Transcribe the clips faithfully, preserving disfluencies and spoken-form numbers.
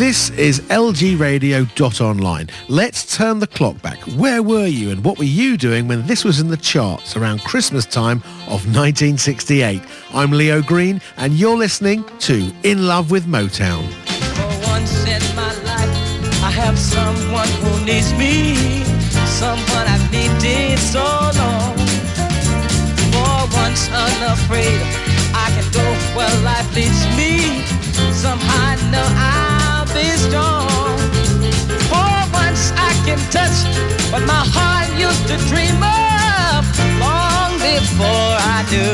This is L G radio dot online. Let's turn the clock back. Where were you and what were you doing when this was in the charts around Christmas time of nineteen sixty-eight? I'm Leo Green and you're listening to In Love with Motown. For once in my life, I have someone who needs me, someone I've needed so long. For once unafraid, I can go where life leads me. Somehow I know I'll be strong. For once I can touch what my heart used to dream of long before I do.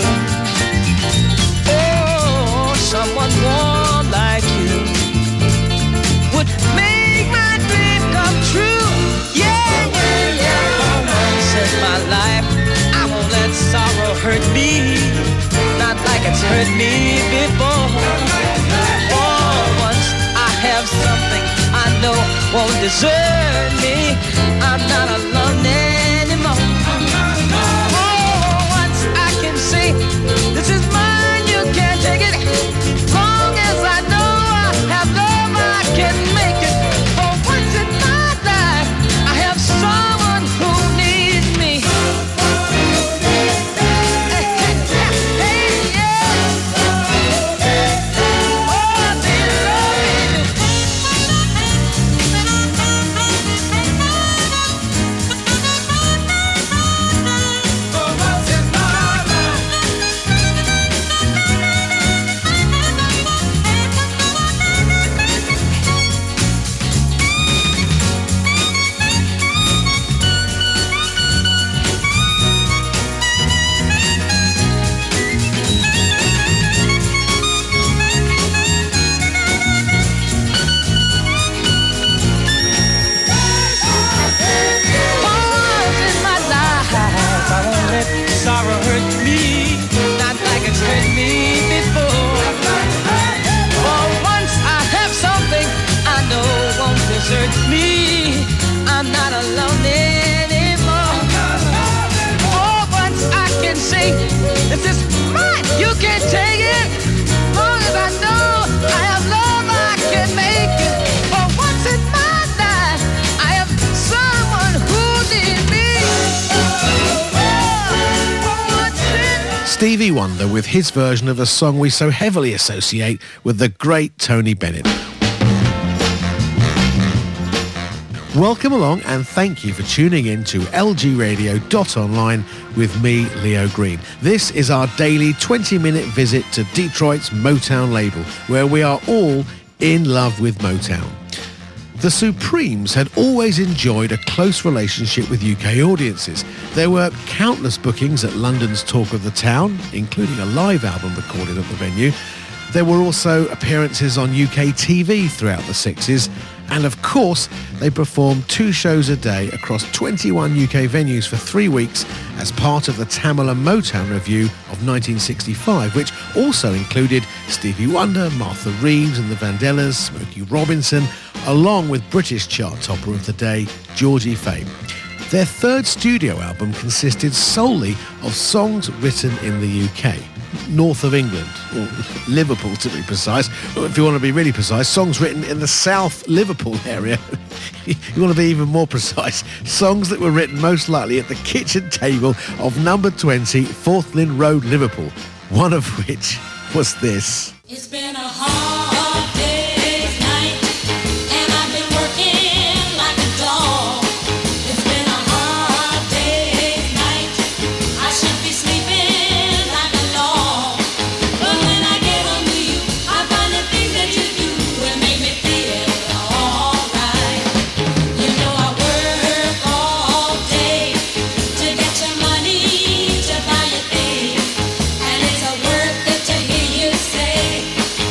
Oh, someone warm like you would make my dream come true. Yeah, yeah, yeah. For once in my life, I won't let sorrow hurt me, not like it's hurt me before. Have something I know won't desert me. I'm not alone anymore. Oh, once I can say this is mine, you can't take it. Long as I know I have love, I can make it. For once in my life, I have someone who needs me. Hey, hey, hey, yeah. Oh, they love me. Sorrow hurt me, not like it's hurt me before. For once I have something I know won't desert me. I'm not alone anymore. For once I can say, this is mine, you can't take it. Long as I know I have love, I can make it. For once in my life, I have someone who needs me. Stevie Wonder with his version of a song we so heavily associate with the great Tony Bennett. Welcome along and thank you for tuning in to L G radio dot online with me, Leo Green. This is our daily twenty minute visit to Detroit's Motown label, where we are all in love with Motown. The Supremes had always enjoyed a close relationship with U K audiences. There were countless bookings at London's Talk of the Town, including a live album recorded at the venue. There were also appearances on U K T V throughout the sixties, and of course, they performed two shows a day across twenty-one U K venues for three weeks as part of the Tamala Motown Review of nineteen sixty-five, which also included Stevie Wonder, Martha Reeves and the Vandellas, Smokey Robinson, along with British chart topper of the day, Georgie Fame. Their third studio album consisted solely of songs written in the U K, north of England, or Liverpool to be precise. Or if you want to be really precise, songs written in the South Liverpool area. You want to be even more precise, songs that were written most likely at the kitchen table of number twenty, Fourth Lynn Road, Liverpool, one of which was this. It's been a hard day's night, and I've been working like a dog. It's been a hard day's night, I should be sleeping like a log. But when I get home to you, I find the things that you do will make me feel alright. You know I work all day to get your money to buy your things, and it's a worth it to hear you say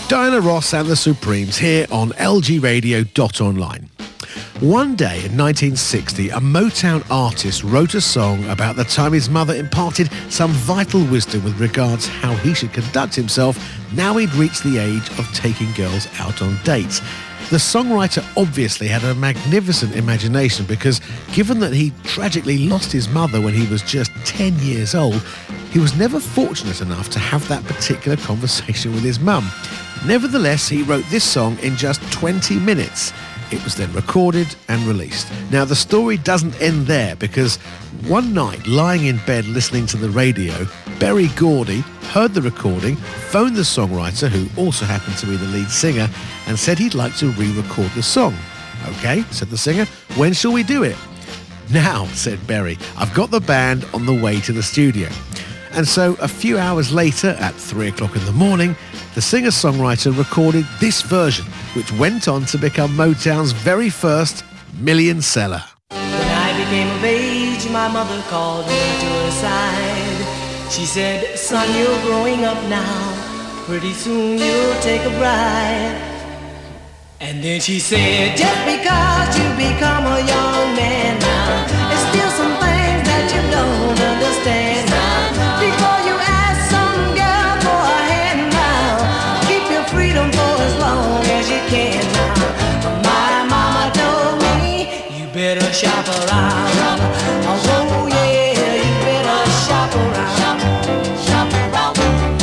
Diana Ross and the Supremes here on L G radio dot online. One day in nineteen sixty, a Motown artist wrote a song about the time his mother imparted some vital wisdom with regards how he should conduct himself now he'd reached the age of taking girls out on dates. The songwriter obviously had a magnificent imagination because, given that he tragically lost his mother when he was just ten years old, he was never fortunate enough to have that particular conversation with his mum. Nevertheless, he wrote this song in just twenty minutes. It was then recorded and released. Now, the story doesn't end there because one night, lying in bed listening to the radio, Berry Gordy heard the recording, phoned the songwriter, who also happened to be the lead singer, and said he'd like to re-record the song. "Okay," said the singer, "when shall we do it?" "Now," said Berry, "I've got the band on the way to the studio." And so a few hours later, at three o'clock in the morning, the singer-songwriter recorded this version, which went on to become Motown's very first million seller. When I became of age, my mother called me to her side. She said, "Son, you're growing up now. Pretty soon you'll take a bride." And then she said, "Just because you become a young man now, there's still some things that you don't understand now. Before you ask some girl for a hand now, keep your freedom for as long as you can now." My mama told me, "You better shop around. Oh yeah, you better shop around. Shop around.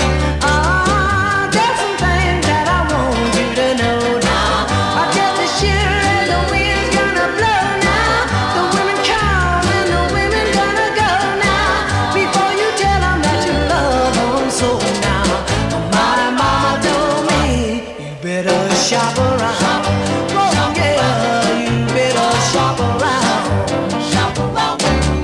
Ah, there's some things that I want you to know now. I'm just as sure as the wind's gonna blow now. The women come and the women gonna go now. Before you tell them that you love them so now." My mama told me, "You better shop around. Oh yeah, you better shop around. Shop around.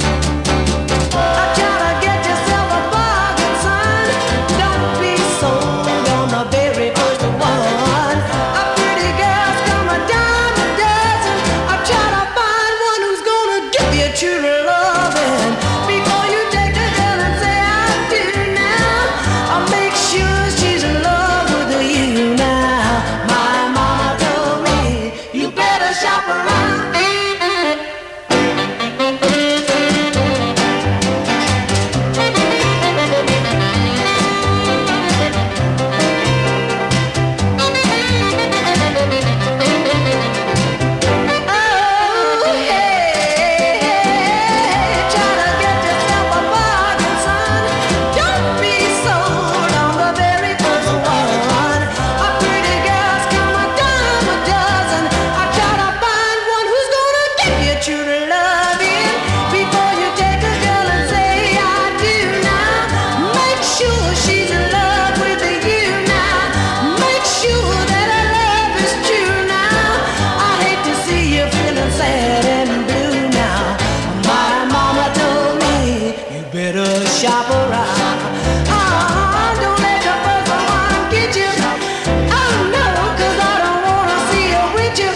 I try to get yourself a bargain, son. Don't be sold on the very first one. A pretty girl's come a dime a dozen. I try to find one who's gonna give you true loving. Before you take a girl and say I do now, I'll make sure she's in love with you now." My mama told me, "You better shop around." Oh, hey, try to get yourself a bargain, son. Don't be sold on the very first one. A pretty girl's come a dime a dozen. I try to find one who's gonna give you true loving. Before you take a girl and say I do now, make sure she's in love with you now. Make sure that her love is true now. I hate to see you feeling sad and blue now. My mama told me, "You better shop around. Ah, don't let the first one get you. Oh no, 'cause I don't wanna see you with you.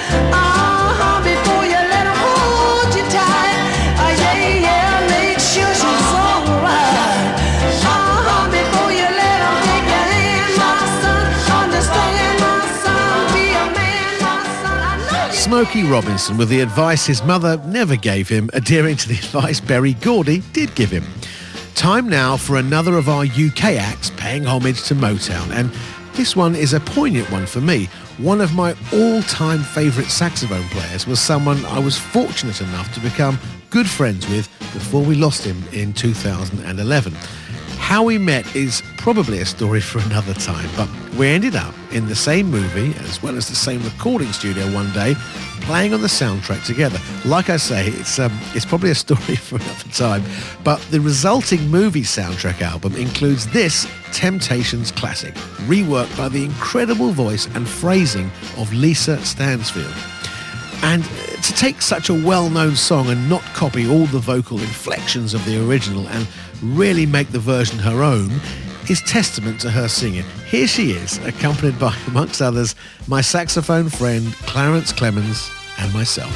Ah, before you let 'em hold you tight. Ah, yeah, yeah, make sure she's alright. Ah, before you let 'em take your hand, my son. Understand, my son, be a man, my son. I know you." Smokey Robinson with the advice his mother never gave him, adhering to the advice Berry Gordy did give him. Time now for another of our U K acts paying homage to Motown, and this one is a poignant one for me. One of my all-time favourite saxophone players was someone I was fortunate enough to become good friends with before we lost him in two thousand eleven. How we met is probably a story for another time, but we ended up in the same movie as well as the same recording studio one day, playing on the soundtrack together. Like I say, it's um, it's probably a story for another time, but the resulting movie soundtrack album includes this Temptations classic, reworked by the incredible voice and phrasing of Lisa Stansfield. And to take such a well-known song and not copy all the vocal inflections of the original and really make the version her own is testament to her singing. Here she is, accompanied by, amongst others, my saxophone friend Clarence Clemens and myself.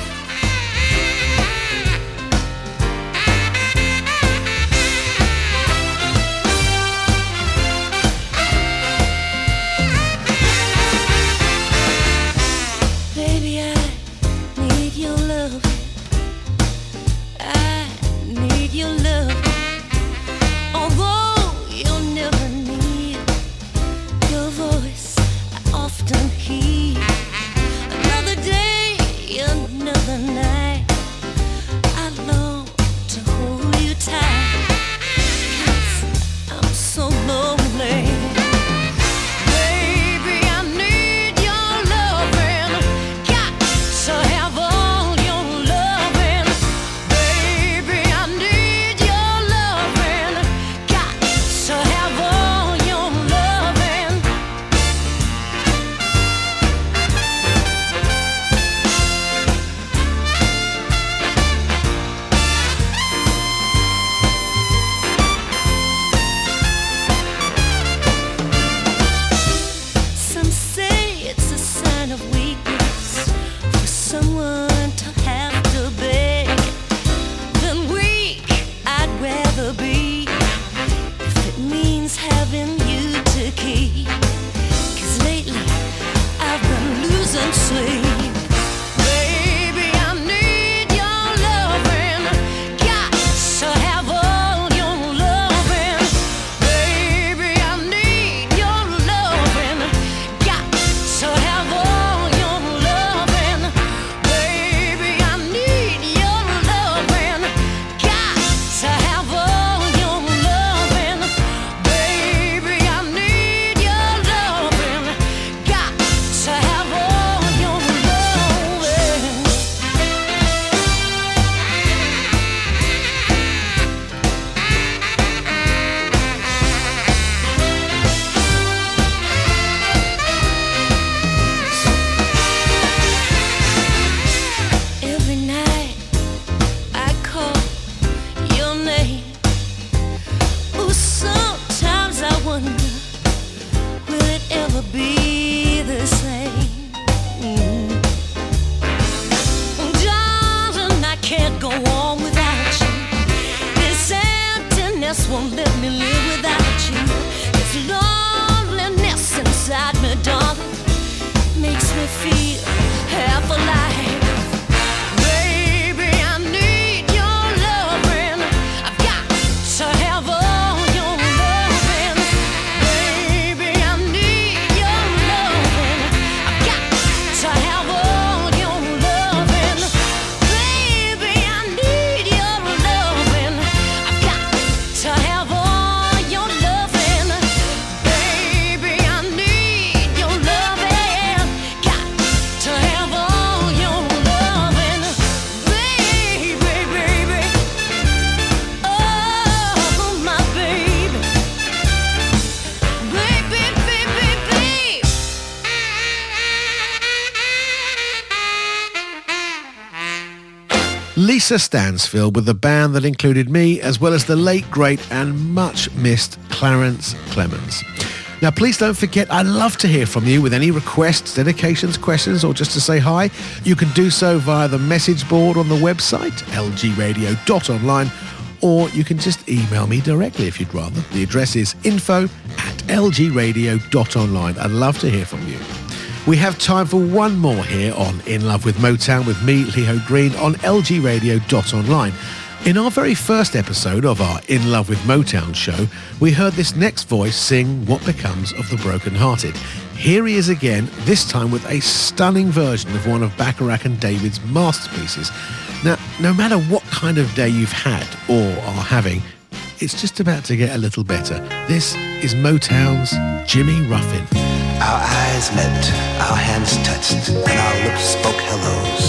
Lisa Stansfield with the band that included me, as well as the late, great and much missed Clarence Clemens. Now, please don't forget, I'd love to hear from you with any requests, dedications, questions, or just to say hi. You can do so via the message board on the website, l g radio dot online, or you can just email me directly if you'd rather. The address is info at l g radio dot online. I'd love to hear from you. We have time for one more here on In Love with Motown with me, Leo Green, on l g radio dot online. In our very first episode of our In Love with Motown show, we heard this next voice sing What Becomes of the Broken-Hearted. Here he is again, this time with a stunning version of one of Bacharach and David's masterpieces. Now, no matter what kind of day you've had or are having, it's just about to get a little better. This is Motown's Jimmy Ruffin. Our eyes met, our hands touched, and our lips spoke hellos.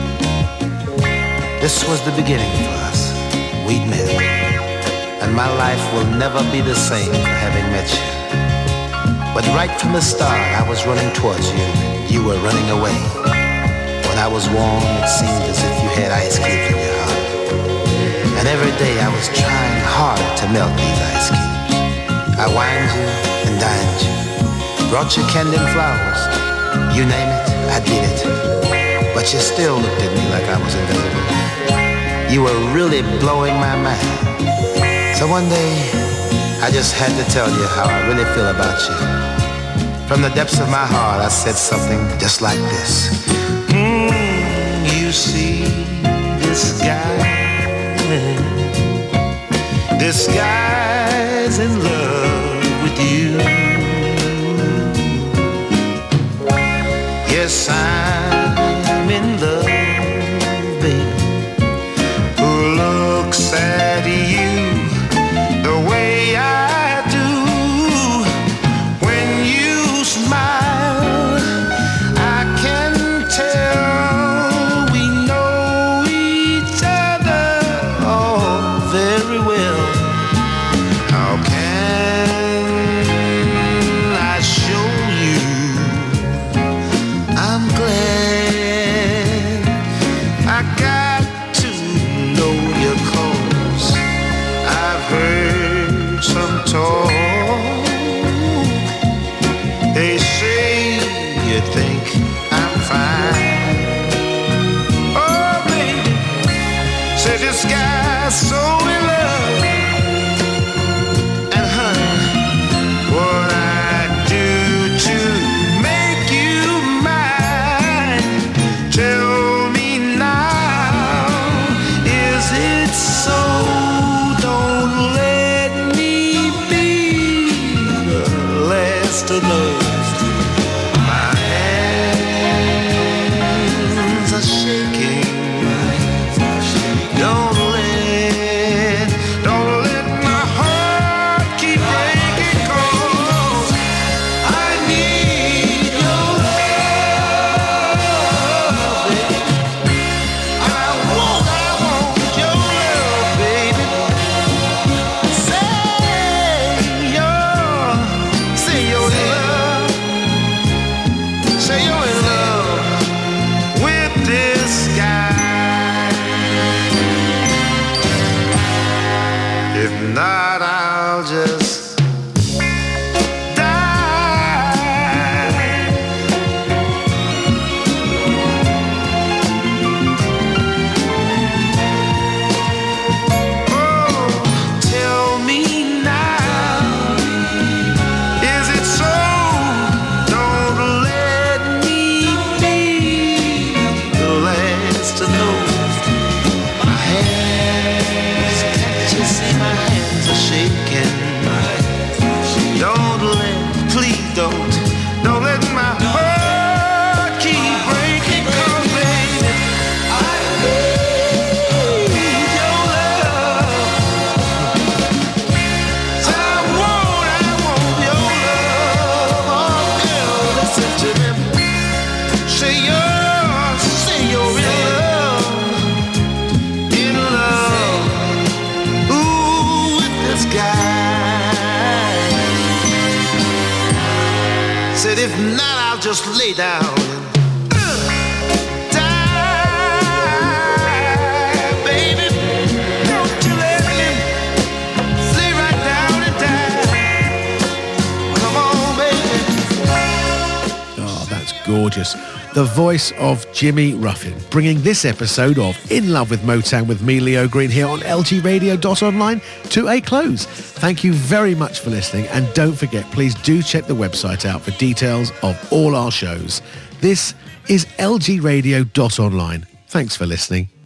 This was the beginning for us. We'd met, and my life will never be the same for having met you. But right from the start, I was running towards you, you were running away. When I was warm, it seemed as if you had ice cubes in your heart. And every day I was trying hard to melt these ice cubes. I wined you and dined you, brought you candy and flowers. You name it, I did it. But you still looked at me like I was invisible. You were really blowing my mind. So one day, I just had to tell you how I really feel about you. From the depths of my heart, I said something just like this. Mm, you see, this guy, this guy's in love with you. Yes, I'm in love, baby. Who looks at you the way I do? When you smile, I can tell we know each other oh very well. How can I show you I'm glad I got to know you, 'cause I've heard some talk. They say you think I'm fine. Oh, baby, say this guy's so in love. And honey, what I do to make you mine, tell me now, is it so? Don't let me be the last to know. My hands are shaking. Don't let, don't let my heart keep breaking, 'cause I need your love, baby. I want, I want your love, baby. Say your, say you're in love. Say you're in love with this guy. If not, I'll just die. Oh, tell me now, is it so? Don't let me be the last to know. My hands, can't you see my hands are shaking? Don't let, please don't, don't let my heart keep breaking, 'cause baby, I need your love. I want, I want your love. Oh, girl, listen to me. Say you're, say you're in love, in love, ooh, with this guy. Said if not, I'll just lay down and uh, die gorgeous. The voice of Jimmy Ruffin, bringing this episode of In Love with Motown with me, Leo Green, here on L G radio dot online to a close. Thank you very much for listening, and don't forget, please do check the website out for details of all our shows. This is L G radio dot online. Thanks for listening.